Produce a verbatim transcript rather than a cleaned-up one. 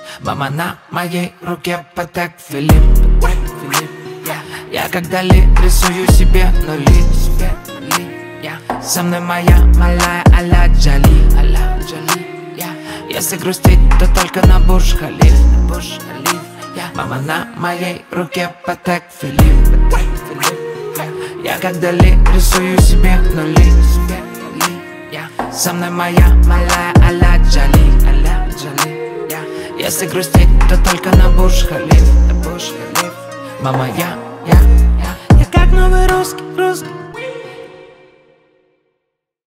Мама на моей руке Патек Филипп. Я когда ли рисую себе нули, со мной моя малая а-ля Джоли. Если грустить, то только на Бурдж-Халиф. Мама на моей руке Патек Филипп. Я когда ли рисую себе нули, со мной моя малая а-ля Джоли. Если грустить, то только на Бурдж-Халиф. Мама, я, я, я, я как новый русский, русский.